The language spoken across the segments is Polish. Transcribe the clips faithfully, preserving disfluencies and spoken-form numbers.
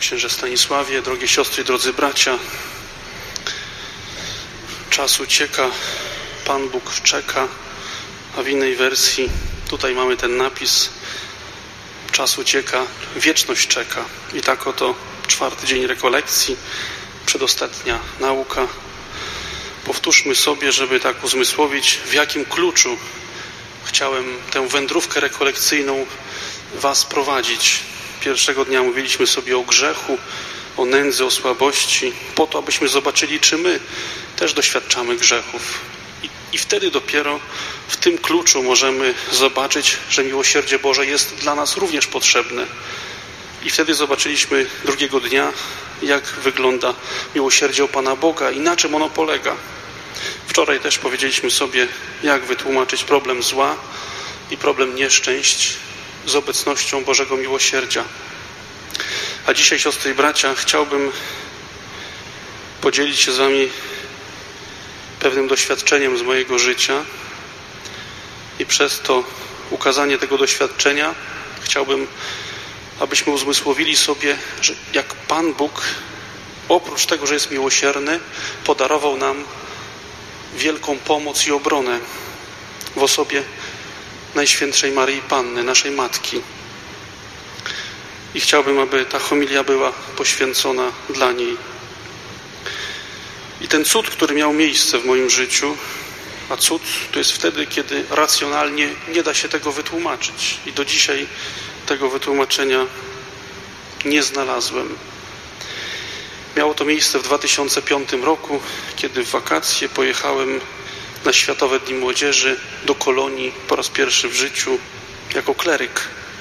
Księże Stanisławie, drogie siostry, drodzy bracia, czas ucieka, Pan Bóg czeka, a w innej wersji tutaj mamy ten napis: czas ucieka, wieczność czeka. I tak oto czwarty dzień rekolekcji, przedostatnia nauka. Powtórzmy sobie, żeby tak uzmysłowić, w jakim kluczu chciałem tę wędrówkę rekolekcyjną was prowadzić. Pierwszego dnia mówiliśmy sobie o grzechu, o nędzy, o słabości, po to, abyśmy zobaczyli, czy my też doświadczamy grzechów. I, i wtedy dopiero w tym kluczu możemy zobaczyć, że miłosierdzie Boże jest dla nas również potrzebne. I wtedy zobaczyliśmy drugiego dnia, jak wygląda miłosierdzie u Pana Boga i na czym ono polega. Wczoraj też powiedzieliśmy sobie, jak wytłumaczyć problem zła i problem nieszczęść z obecnością Bożego miłosierdzia. A dzisiaj, siostry i bracia, chciałbym podzielić się z wami pewnym doświadczeniem z mojego życia i przez to ukazanie tego doświadczenia chciałbym, abyśmy uzmysłowili sobie, że jak Pan Bóg, oprócz tego, że jest miłosierny, podarował nam wielką pomoc i obronę w osobie Najświętszej Maryi Panny, naszej Matki. I chciałbym, aby ta homilia była poświęcona dla niej. I ten cud, który miał miejsce w moim życiu, a cud to jest wtedy, kiedy racjonalnie nie da się tego wytłumaczyć. I do dzisiaj tego wytłumaczenia nie znalazłem. Miało to miejsce w dwa tysiące piątym roku, kiedy w wakacje pojechałem na Światowe Dni Młodzieży do Kolonii po raz pierwszy w życiu jako kleryk.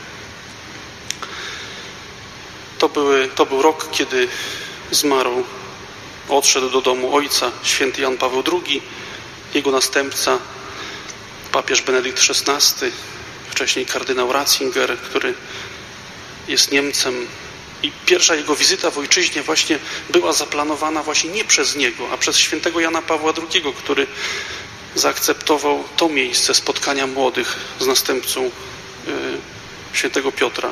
To, były, to był rok, kiedy zmarł, odszedł do domu ojca święty Jan Paweł drugi, jego następca papież Benedykt szesnasty, wcześniej kardynał Ratzinger, który jest Niemcem. I pierwsza jego wizyta w ojczyźnie właśnie była zaplanowana właśnie nie przez niego, a przez świętego Jana Pawła drugiego, który zaakceptował to miejsce spotkania młodych z następcą yy, świętego Piotra.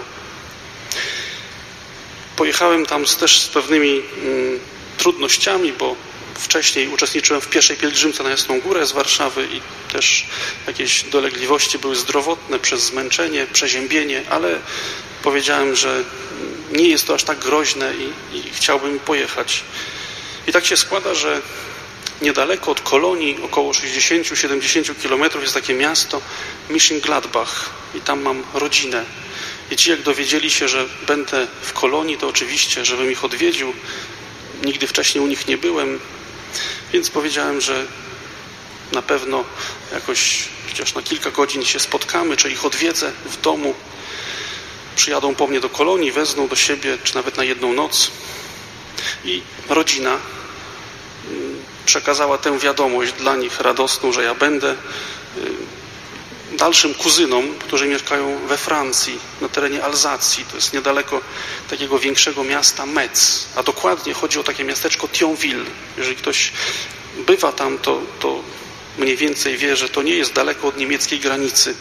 Pojechałem tam z, też z pewnymi yy, trudnościami, bo wcześniej uczestniczyłem w pierwszej pielgrzymce na Jasną Górę z Warszawy i też jakieś dolegliwości były zdrowotne przez zmęczenie, przeziębienie, ale powiedziałem, że nie jest to aż tak groźne i, i chciałbym pojechać. I tak się składa, że niedaleko od Kolonii, około sześćdziesiąt do siedemdziesięciu kilometrów, jest takie miasto Mönchengladbach i tam mam rodzinę. I ci, jak dowiedzieli się, że będę w Kolonii, to oczywiście, żebym ich odwiedził. Nigdy wcześniej u nich nie byłem, więc powiedziałem, że na pewno jakoś chociaż na kilka godzin się spotkamy, czy ich odwiedzę w domu. Przyjadą po mnie do Kolonii, wezmą do siebie, czy nawet na jedną noc. I rodzina przekazała tę wiadomość dla nich radosną, że ja będę dalszym kuzynom, którzy mieszkają we Francji, na terenie Alzacji. To jest niedaleko takiego większego miasta Metz, a dokładnie chodzi o takie miasteczko Thionville. Jeżeli ktoś bywa tam, to, to mniej więcej wie, że to nie jest daleko od niemieckiej granicy.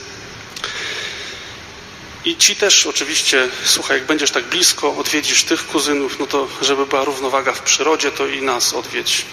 I ci też oczywiście, słuchaj, jak będziesz tak blisko, odwiedzisz tych kuzynów, no to żeby była równowaga w przyrodzie, to i nas odwiedź.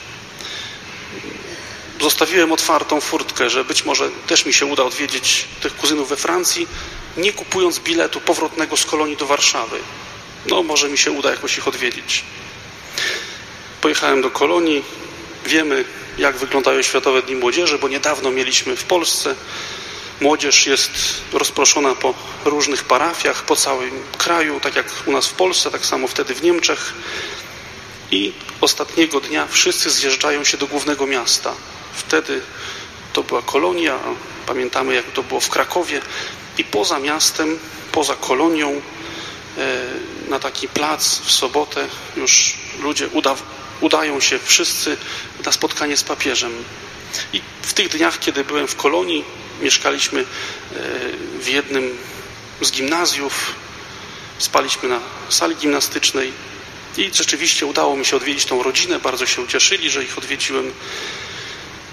Zostawiłem otwartą furtkę, że być może też mi się uda odwiedzić tych kuzynów we Francji, nie kupując biletu powrotnego z Kolonii do Warszawy. No, może mi się uda jakoś ich odwiedzić. Pojechałem do Kolonii. Wiemy, jak wyglądają Światowe Dni Młodzieży, bo niedawno mieliśmy w Polsce. Młodzież jest rozproszona po różnych parafiach, po całym kraju, tak jak u nas w Polsce, tak samo wtedy w Niemczech. I ostatniego dnia wszyscy zjeżdżają się do głównego miasta. Wtedy to była Kolonia, pamiętamy, jak to było w Krakowie. I poza miastem, poza Kolonią, na taki plac w sobotę już ludzie uda, udają się wszyscy na spotkanie z papieżem. I w tych dniach, kiedy byłem w Kolonii, mieszkaliśmy w jednym z gimnazjów, spaliśmy na sali gimnastycznej i rzeczywiście udało mi się odwiedzić tą rodzinę. Bardzo się ucieszyli, że ich odwiedziłem.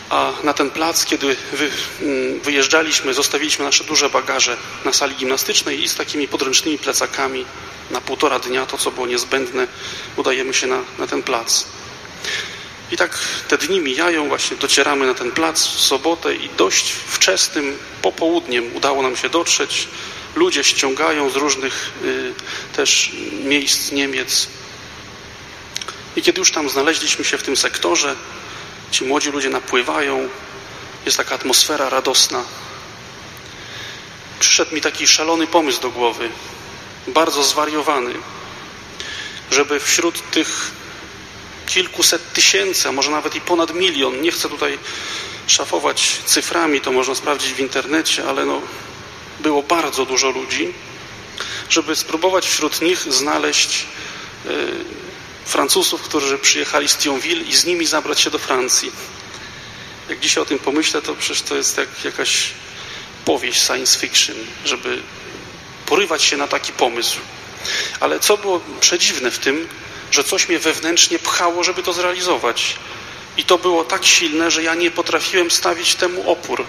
A na ten plac, kiedy wy, wyjeżdżaliśmy, zostawiliśmy nasze duże bagaże na sali gimnastycznej i z takimi podręcznymi plecakami na półtora dnia, to co było niezbędne, udajemy się na, na ten plac. I tak te dni mijają, właśnie docieramy na ten plac w sobotę i dość wczesnym popołudniem udało nam się dotrzeć. Ludzie ściągają z różnych y, też miejsc Niemiec. I kiedy już tam znaleźliśmy się w tym sektorze, ci młodzi ludzie napływają, jest taka atmosfera radosna. Przyszedł mi taki szalony pomysł do głowy, bardzo zwariowany, żeby wśród tych kilkuset tysięcy, a może nawet i ponad milion, nie chcę tutaj szafować cyframi, to można sprawdzić w internecie, ale no, było bardzo dużo ludzi, żeby spróbować wśród nich znaleźć yy, Francuzów, którzy przyjechali z Thionville i z nimi zabrać się do Francji. Jak dzisiaj o tym pomyślę, to przecież to jest jak jakaś powieść science fiction, żeby porywać się na taki pomysł. Ale co było przedziwne w tym, że coś mnie wewnętrznie pchało, żeby to zrealizować. I to było tak silne, że ja nie potrafiłem stawić temu opór.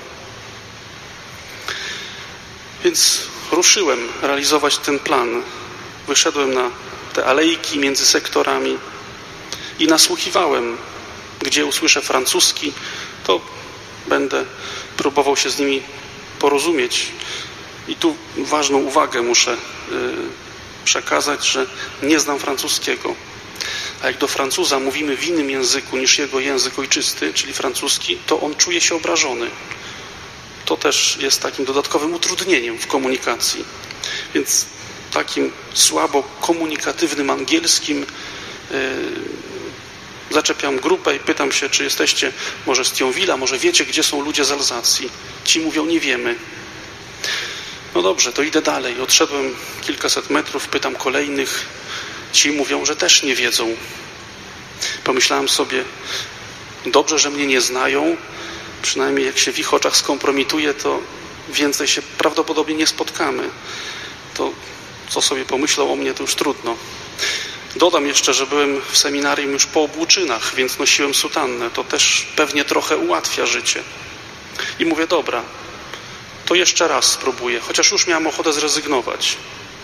Więc ruszyłem realizować ten plan. Wyszedłem na te alejki między sektorami i nasłuchiwałem. Gdzie usłyszę francuski, to będę próbował się z nimi porozumieć. I tu ważną uwagę muszę yy, przekazać, że nie znam francuskiego. A jak do Francuza mówimy w innym języku niż jego język ojczysty, czyli francuski, to on czuje się obrażony. To też jest takim dodatkowym utrudnieniem w komunikacji. Więc takim słabo komunikatywnym angielskim yy, zaczepiam grupę i pytam się, czy jesteście może z Thionville'a, może wiecie, gdzie są ludzie z Alzacji. Ci mówią, nie wiemy. No dobrze, to idę dalej. Odszedłem kilkaset metrów, pytam kolejnych. Ci mówią, że też nie wiedzą. Pomyślałem sobie, dobrze, że mnie nie znają. Przynajmniej jak się w ich oczach skompromituje, to więcej się prawdopodobnie nie spotkamy. To co sobie pomyślą o mnie, to już trudno. Dodam jeszcze, że byłem w seminarium już po obłóczynach, więc nosiłem sutannę. To też pewnie trochę ułatwia życie. I mówię, dobra, to jeszcze raz spróbuję, chociaż już miałem ochotę zrezygnować.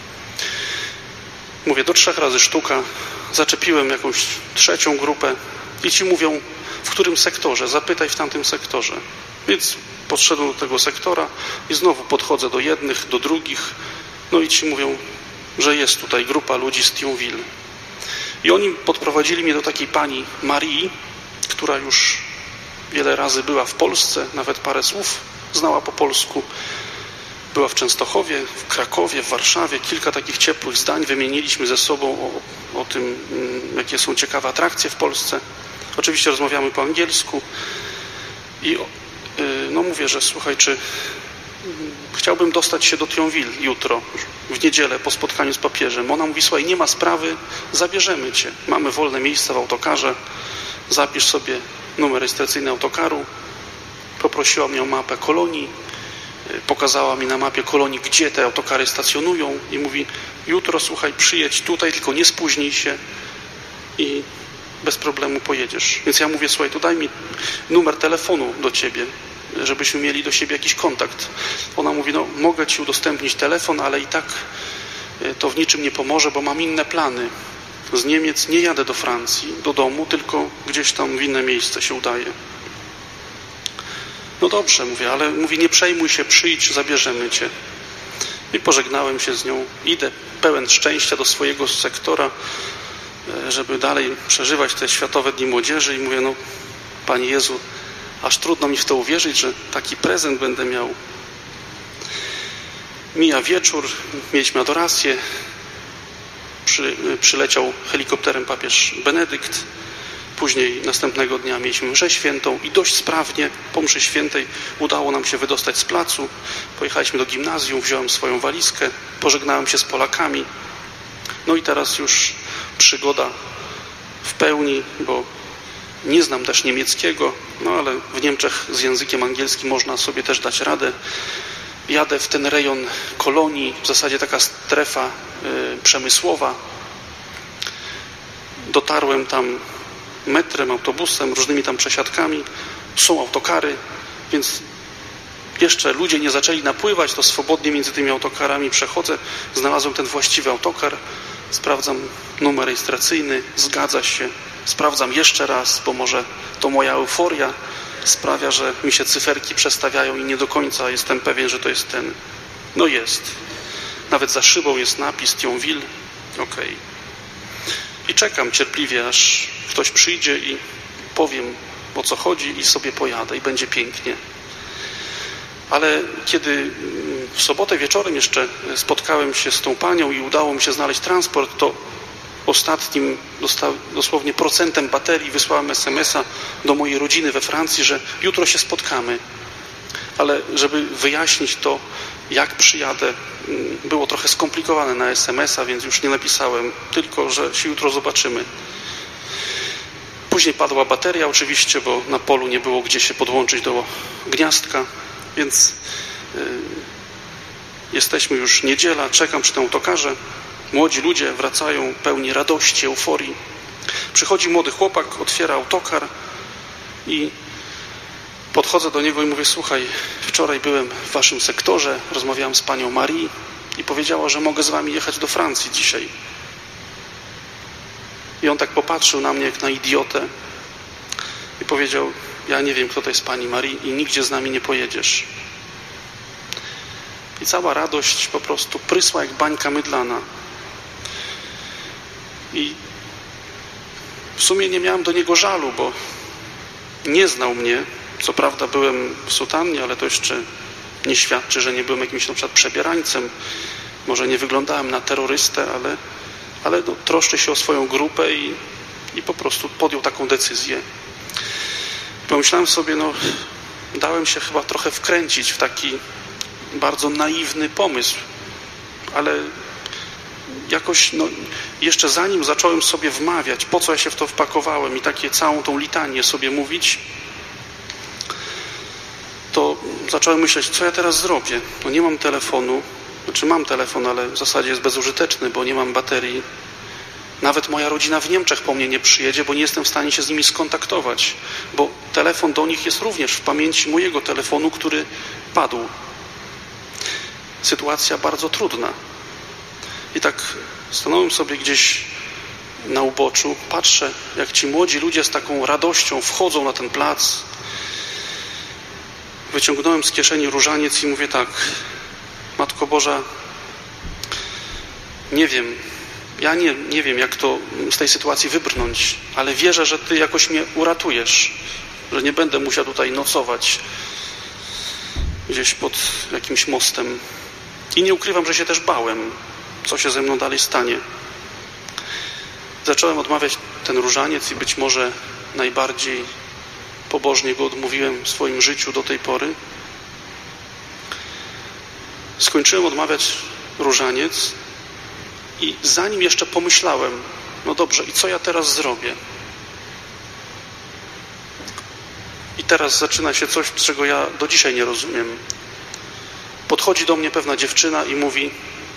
Mówię, do trzech razy sztuka. Zaczepiłem jakąś trzecią grupę i ci mówią, w którym sektorze, zapytaj w tamtym sektorze. Więc podszedłem do tego sektora i znowu podchodzę do jednych, do drugich. No i ci mówią, że jest tutaj grupa ludzi z Thionville. I oni podprowadzili mnie do takiej pani Marii, która już wiele razy była w Polsce, nawet parę słów znała po polsku. Była w Częstochowie, w Krakowie, w Warszawie. Kilka takich ciepłych zdań wymieniliśmy ze sobą o, o tym, jakie są ciekawe atrakcje w Polsce. Oczywiście rozmawiamy po angielsku. I no mówię, że słuchaj, czy chciałbym dostać się do Thionville jutro, w niedzielę, po spotkaniu z papieżem. Ona mówi, słuchaj, nie ma sprawy, zabierzemy cię. Mamy wolne miejsce w autokarze, zapisz sobie numer rejestracyjny autokaru. Poprosiła mnie o mapę kolonii, pokazała mi na mapie kolonii, gdzie te autokary stacjonują i mówi, jutro, słuchaj, przyjedź tutaj, tylko nie spóźnij się i bez problemu pojedziesz. Więc ja mówię, słuchaj, to daj mi numer telefonu do ciebie, żebyśmy mieli do siebie jakiś kontakt. Ona mówi, no mogę ci udostępnić telefon, ale i tak to w niczym nie pomoże, bo mam inne plany. Z Niemiec nie jadę do Francji, do domu, tylko gdzieś tam w inne miejsce się udaję. No dobrze, mówię, ale mówi, nie przejmuj się, przyjdź, zabierzemy cię. I pożegnałem się z nią. Idę pełen szczęścia do swojego sektora, żeby dalej przeżywać te Światowe Dni Młodzieży i mówię, no Panie Jezu, aż trudno mi w to uwierzyć, że taki prezent będę miał. Mija wieczór, mieliśmy adorację, Przy, przyleciał helikopterem papież Benedykt, później następnego dnia mieliśmy mszę świętą i dość sprawnie po mszy świętej udało nam się wydostać z placu. Pojechaliśmy do gimnazjum, wziąłem swoją walizkę, pożegnałem się z Polakami. No i teraz już przygoda w pełni, bo nie znam też niemieckiego, no ale w Niemczech z językiem angielskim można sobie też dać radę. Jadę w ten rejon kolonii, w zasadzie taka strefa y, przemysłowa. Dotarłem tam metrem, autobusem, różnymi tam przesiadkami są autokary, więc jeszcze ludzie nie zaczęli napływać, to swobodnie między tymi autokarami przechodzę, znalazłem ten właściwy autokar, sprawdzam numer rejestracyjny, zgadza się, sprawdzam jeszcze raz, bo może to moja euforia sprawia, że mi się cyferki przestawiają i nie do końca jestem pewien, że to jest ten. No jest. Nawet za szybą jest napis Thionville. Okej. Okay. I czekam cierpliwie, aż ktoś przyjdzie i powiem, o co chodzi i sobie pojadę i będzie pięknie. Ale kiedy w sobotę wieczorem jeszcze spotkałem się z tą panią i udało mi się znaleźć transport, to ostatnim, dosłownie procentem baterii wysłałem es em es a do mojej rodziny we Francji, że jutro się spotkamy. Ale żeby wyjaśnić to, jak przyjadę, było trochę skomplikowane na es em es a, więc już nie napisałem, tylko że się jutro zobaczymy. Później padła bateria oczywiście, bo na polu nie było gdzie się podłączyć do gniazdka, więc yy, jesteśmy już niedziela, czekam przy tym autokarze. Młodzi ludzie wracają pełni radości, euforii. Przychodzi młody chłopak, otwiera autokar i podchodzę do niego i mówię: słuchaj, wczoraj byłem w waszym sektorze, rozmawiałem z panią Marie i powiedziała, że mogę z wami jechać do Francji dzisiaj. I on tak popatrzył na mnie jak na idiotę i powiedział: ja nie wiem, kto to jest pani Marie i nigdzie z nami nie pojedziesz. I cała radość po prostu prysła jak bańka mydlana. I w sumie nie miałem do niego żalu, bo nie znał mnie. Co prawda byłem w sutannie, ale to jeszcze nie świadczy, że nie byłem jakimś na przykład przebierańcem. Może nie wyglądałem na terrorystę, ale, ale no, troszczę się o swoją grupę i, i po prostu podjął taką decyzję. Pomyślałem sobie, no dałem się chyba trochę wkręcić w taki bardzo naiwny pomysł, ale jakoś no, jeszcze zanim zacząłem sobie wmawiać, po co ja się w to wpakowałem i takie całą tą litanię sobie mówić, to zacząłem myśleć, co ja teraz zrobię. No nie mam telefonu, znaczy mam telefon, ale w zasadzie jest bezużyteczny, bo nie mam baterii. Nawet moja rodzina w Niemczech po mnie nie przyjedzie, bo nie jestem w stanie się z nimi skontaktować, bo telefon do nich jest również w pamięci mojego telefonu, który padł. Sytuacja bardzo trudna. I tak stanąłem sobie gdzieś na uboczu, patrzę, jak ci młodzi ludzie z taką radością wchodzą na ten plac. Wyciągnąłem z kieszeni różaniec i mówię tak: Matko Boża, nie wiem, ja nie, nie wiem, jak to z tej sytuacji wybrnąć, ale wierzę, że Ty jakoś mnie uratujesz, że nie będę musiał tutaj nocować gdzieś pod jakimś mostem. I nie ukrywam, że się też bałem, co się ze mną dalej stanie. Zacząłem odmawiać ten różaniec i być może najbardziej pobożnie go odmówiłem w swoim życiu do tej pory. Skończyłem odmawiać różaniec i zanim jeszcze pomyślałem, no dobrze, i co ja teraz zrobię? I teraz zaczyna się coś, czego ja do dzisiaj nie rozumiem. Podchodzi do mnie pewna dziewczyna i mówi: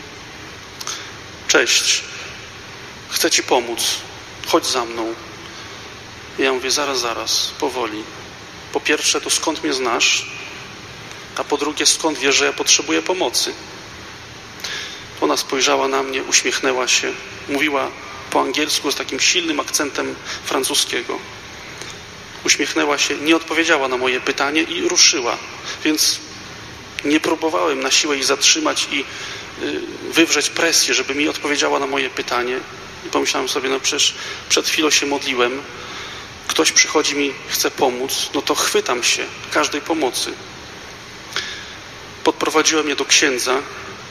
cześć, chcę ci pomóc, chodź za mną. I ja mówię: zaraz, zaraz, powoli. Po pierwsze, to skąd mnie znasz? A po drugie, skąd wiesz, że ja potrzebuję pomocy? Ona spojrzała na mnie, uśmiechnęła się, mówiła po angielsku z takim silnym akcentem francuskiego. Uśmiechnęła się, nie odpowiedziała na moje pytanie i ruszyła. Więc nie próbowałem na siłę jej zatrzymać i wywrzeć presję, żeby mi odpowiedziała na moje pytanie. I pomyślałem sobie, no przecież przed chwilą się modliłem, ktoś przychodzi mi, chce pomóc, no to chwytam się każdej pomocy. Podprowadziła mnie do księdza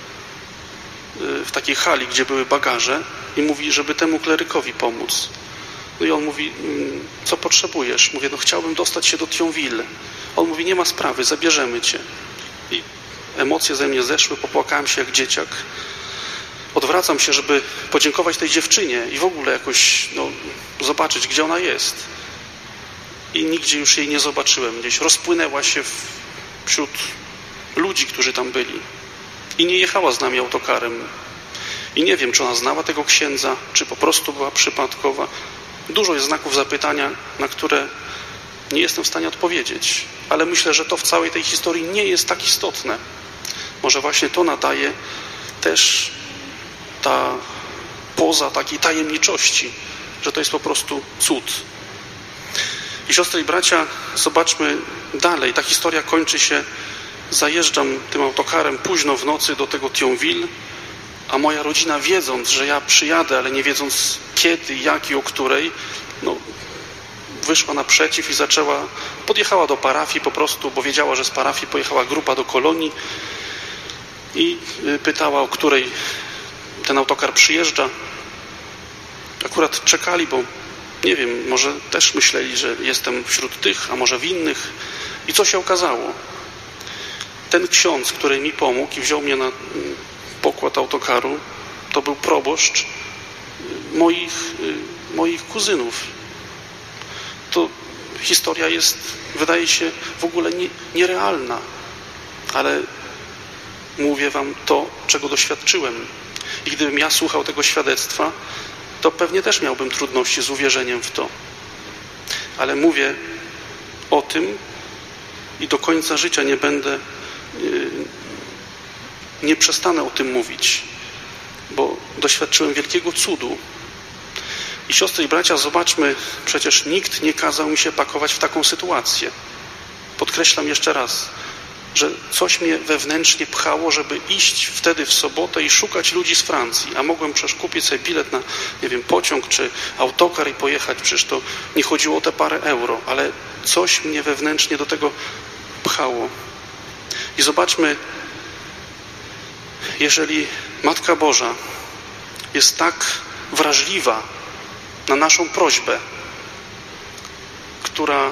w takiej hali, gdzie były bagaże i mówi, żeby temu klerykowi pomóc. No i on mówi: co potrzebujesz? Mówię: no chciałbym dostać się do Thionville. On mówi: nie ma sprawy, zabierzemy cię. I emocje ze mnie zeszły, popłakałem się jak dzieciak. Odwracam się, żeby podziękować tej dziewczynie i w ogóle jakoś no, zobaczyć, gdzie ona jest. I nigdzie już jej nie zobaczyłem. Gdzieś rozpłynęła się wśród ludzi, którzy tam byli. I nie jechała z nami autokarem. I nie wiem, czy ona znała tego księdza, czy po prostu była przypadkowa. Dużo jest znaków zapytania, na które Nie jestem w stanie odpowiedzieć, ale myślę, że to w całej tej historii nie jest tak istotne. Może właśnie to nadaje też ta poza takiej tajemniczości, że to jest po prostu cud. I siostry i bracia, zobaczmy dalej. Ta historia kończy się, zajeżdżam tym autokarem późno w nocy do tego Thionville, a moja rodzina, wiedząc, że ja przyjadę, ale nie wiedząc kiedy, jak i o której, no, wyszła naprzeciw i zaczęła, podjechała do parafii po prostu, bo wiedziała, że z parafii pojechała grupa do kolonii i pytała, o której ten autokar przyjeżdża. Akurat czekali, bo nie wiem, może też myśleli, że jestem wśród tych, a może w innych. I co się okazało? Ten ksiądz, który mi pomógł i wziął mnie na pokład autokaru, to był proboszcz moich, moich kuzynów. To historia jest, wydaje się, w ogóle nie, nierealna, ale mówię wam to, czego doświadczyłem. I gdybym ja słuchał tego świadectwa, to pewnie też miałbym trudności z uwierzeniem w to. Ale mówię o tym i do końca życia nie będę, nie przestanę o tym mówić, bo doświadczyłem wielkiego cudu. I siostry i bracia, zobaczmy, przecież nikt nie kazał mi się pakować w taką sytuację. Podkreślam jeszcze raz, że coś mnie wewnętrznie pchało, żeby iść wtedy w sobotę i szukać ludzi z Francji, a mogłem przecież kupić sobie bilet na, nie wiem, pociąg czy autokar i pojechać, przecież to nie chodziło o te parę euro, ale coś mnie wewnętrznie do tego pchało. I zobaczmy, jeżeli Matka Boża jest tak wrażliwa na naszą prośbę, która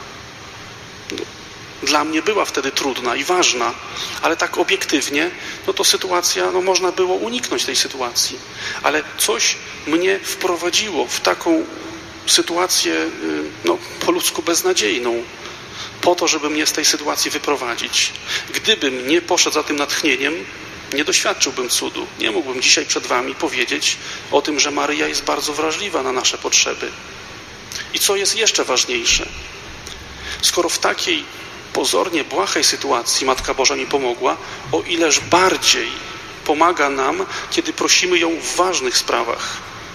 dla mnie była wtedy trudna i ważna, ale tak obiektywnie, no to sytuacja, no można było uniknąć tej sytuacji. Ale coś mnie wprowadziło w taką sytuację, no po ludzku beznadziejną, po to, żeby mnie z tej sytuacji wyprowadzić. Gdybym nie poszedł za tym natchnieniem, nie doświadczyłbym cudu. Nie mógłbym dzisiaj przed wami powiedzieć o tym, że Maryja jest bardzo wrażliwa na nasze potrzeby. I co jest jeszcze ważniejsze, skoro w takiej pozornie błahej sytuacji Matka Boża mi pomogła, o ileż bardziej pomaga nam, kiedy prosimy ją w ważnych sprawach,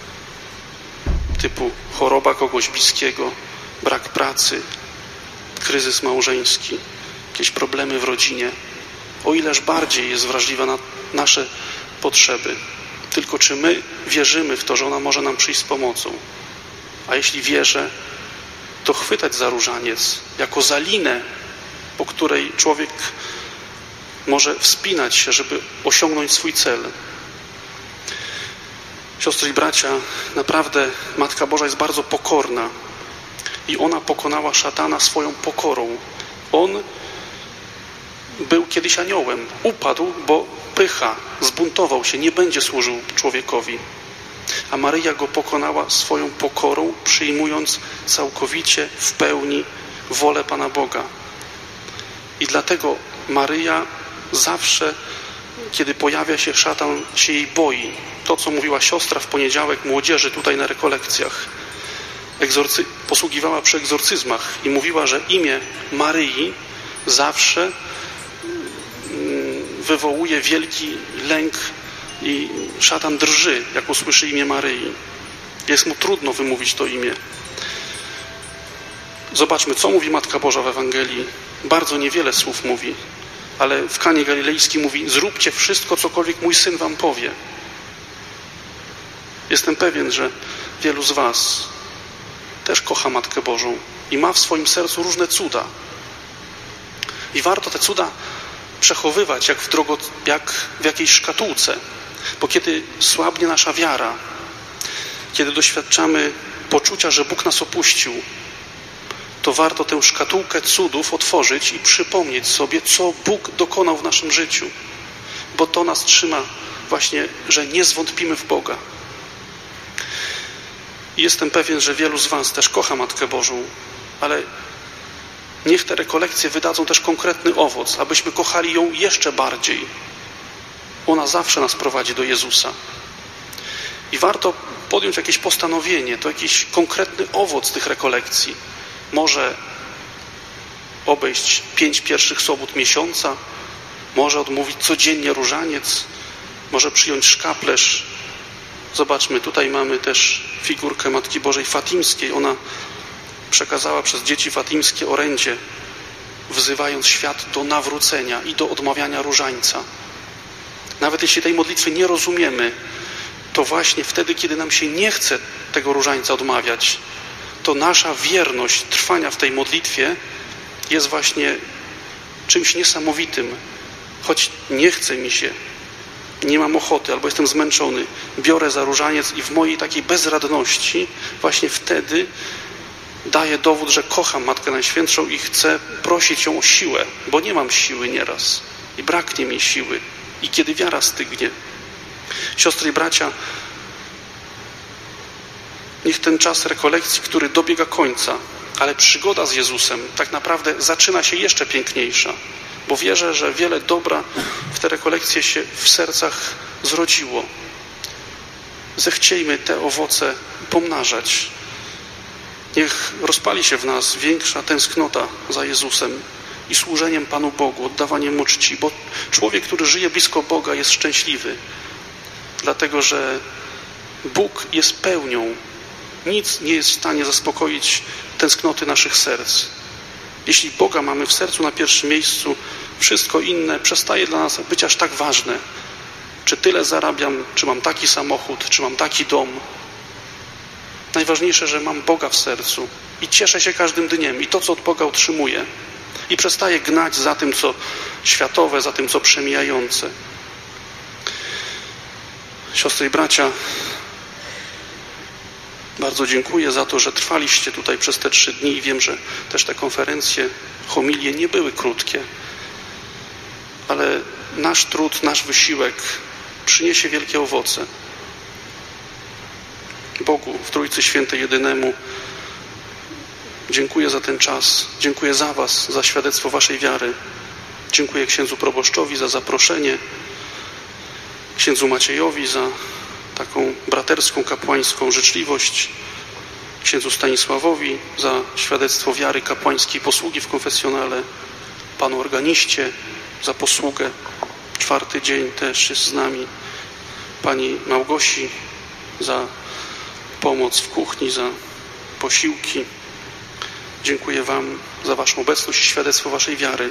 typu choroba kogoś bliskiego, brak pracy, kryzys małżeński, jakieś problemy w rodzinie. O ileż bardziej jest wrażliwa na nasze potrzeby. Tylko czy my wierzymy w to, że ona może nam przyjść z pomocą? A jeśli wierzę, to chwytać za różaniec jako za linę, po której człowiek może wspinać się, żeby osiągnąć swój cel. Siostry i bracia, naprawdę Matka Boża jest bardzo pokorna i ona pokonała szatana swoją pokorą. On był kiedyś aniołem, upadł, bo pycha, zbuntował się, nie będzie służył człowiekowi. A Maryja go pokonała swoją pokorą, przyjmując całkowicie w pełni wolę Pana Boga. I dlatego Maryja zawsze, kiedy pojawia się szatan, się jej boi. To, co mówiła siostra w poniedziałek młodzieży tutaj na rekolekcjach. Egzorcy... Posługiwała przy egzorcyzmach i mówiła, że imię Maryi zawsze wywołuje wielki lęk i szatan drży, jak usłyszy imię Maryi. Jest mu trudno wymówić to imię. Zobaczmy, co mówi Matka Boża w Ewangelii. Bardzo niewiele słów mówi, ale w Kanie Galilejskiej mówi: zróbcie wszystko, cokolwiek mój Syn wam powie. Jestem pewien, że wielu z was też kocha Matkę Bożą i ma w swoim sercu różne cuda. I warto te cuda przechowywać jak w, drogo, jak w jakiejś szkatułce. Bo kiedy słabnie nasza wiara, kiedy doświadczamy poczucia, że Bóg nas opuścił, to warto tę szkatułkę cudów otworzyć i przypomnieć sobie, co Bóg dokonał w naszym życiu. Bo to nas trzyma właśnie, że nie zwątpimy w Boga. I jestem pewien, że wielu z was też kocha Matkę Bożą, ale niech te rekolekcje wydadzą też konkretny owoc, abyśmy kochali ją jeszcze bardziej. Ona zawsze nas prowadzi do Jezusa. I warto podjąć jakieś postanowienie, to jakiś konkretny owoc tych rekolekcji. Może obejść pięć pierwszych sobót miesiąca, może odmówić codziennie różaniec, może przyjąć szkaplerz. Zobaczmy, tutaj mamy też figurkę Matki Bożej Fatimskiej. Ona przekazała przez dzieci fatimskie orędzie, wzywając świat do nawrócenia i do odmawiania różańca. Nawet jeśli tej modlitwy nie rozumiemy, to właśnie wtedy, kiedy nam się nie chce tego różańca odmawiać, to nasza wierność trwania w tej modlitwie jest właśnie czymś niesamowitym. Choć nie chce mi się, nie mam ochoty, albo jestem zmęczony, biorę za różaniec i w mojej takiej bezradności właśnie wtedy daję dowód, że kocham Matkę Najświętszą i chcę prosić ją o siłę, bo nie mam siły nieraz i braknie mi siły. I kiedy wiara stygnie. Siostry i bracia, niech ten czas rekolekcji, który dobiega końca, ale przygoda z Jezusem tak naprawdę zaczyna się jeszcze piękniejsza, bo wierzę, że wiele dobra w te rekolekcje się w sercach zrodziło. Zechciejmy te owoce pomnażać. Niech rozpali się w nas większa tęsknota za Jezusem i służeniem Panu Bogu, oddawaniem Mu czci, bo człowiek, który żyje blisko Boga, jest szczęśliwy, dlatego że Bóg jest pełnią. Nic nie jest w stanie zaspokoić tęsknoty naszych serc. Jeśli Boga mamy w sercu na pierwszym miejscu, wszystko inne przestaje dla nas być aż tak ważne. Czy tyle zarabiam, czy mam taki samochód, czy mam taki dom. Najważniejsze, że mam Boga w sercu i cieszę się każdym dniem i to, co od Boga otrzymuję. I przestaję gnać za tym, co światowe, za tym, co przemijające. Siostry i bracia, bardzo dziękuję za to, że trwaliście tutaj przez te trzy dni i wiem, że też te konferencje, homilie nie były krótkie, ale nasz trud, nasz wysiłek przyniesie wielkie owoce. Bogu w Trójcy Świętej Jedynemu dziękuję za ten czas, dziękuję za was, za świadectwo waszej wiary. Dziękuję księdzu proboszczowi za zaproszenie, księdzu Maciejowi za taką braterską, kapłańską życzliwość, księdzu Stanisławowi za świadectwo wiary kapłańskiej posługi w konfesjonale, panu organiście za posługę. Czwarty dzień też jest z nami. Pani Małgosi za pomoc w kuchni, za posiłki. Dziękuję wam za waszą obecność i świadectwo waszej wiary.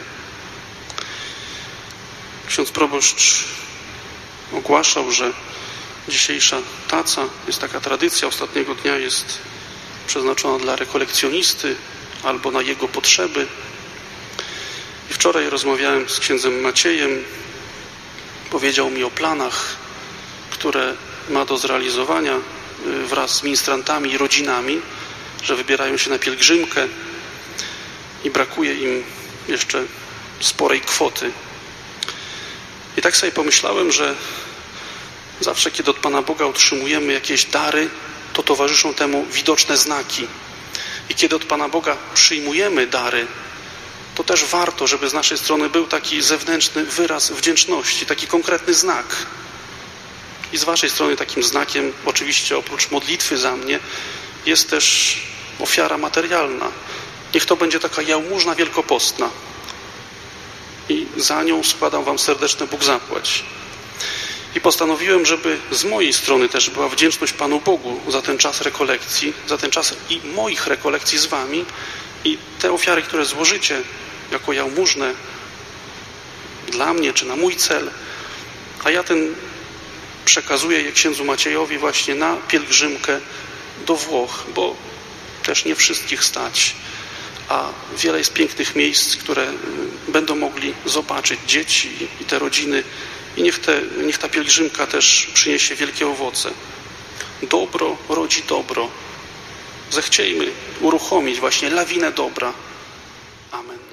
Ksiądz proboszcz ogłaszał, że dzisiejsza taca, jest taka tradycja, ostatniego dnia jest przeznaczona dla rekolekcjonisty albo na jego potrzeby. I wczoraj rozmawiałem z księdzem Maciejem, powiedział mi o planach, które ma do zrealizowania wraz z ministrantami i rodzinami, że wybierają się na pielgrzymkę i brakuje im jeszcze sporej kwoty. I tak sobie pomyślałem, że zawsze, kiedy od Pana Boga otrzymujemy jakieś dary, to towarzyszą temu widoczne znaki. I kiedy od Pana Boga przyjmujemy dary, to też warto, żeby z naszej strony był taki zewnętrzny wyraz wdzięczności, taki konkretny znak. I z waszej strony takim znakiem, oczywiście oprócz modlitwy za mnie, jest też ofiara materialna. Niech to będzie taka jałmużna wielkopostna. I za nią składam wam serdeczne Bóg zapłać. I postanowiłem, żeby z mojej strony też była wdzięczność Panu Bogu za ten czas rekolekcji, za ten czas i moich rekolekcji z wami. I te ofiary, które złożycie jako jałmużnę dla mnie, czy na mój cel, a ja ten przekazuję je księdzu Maciejowi właśnie na pielgrzymkę do Włoch, bo też nie wszystkich stać, a wiele jest pięknych miejsc, które będą mogli zobaczyć dzieci i te rodziny i niech, te, niech ta pielgrzymka też przyniesie wielkie owoce. Dobro rodzi dobro. Zechciejmy uruchomić właśnie lawinę dobra. Amen.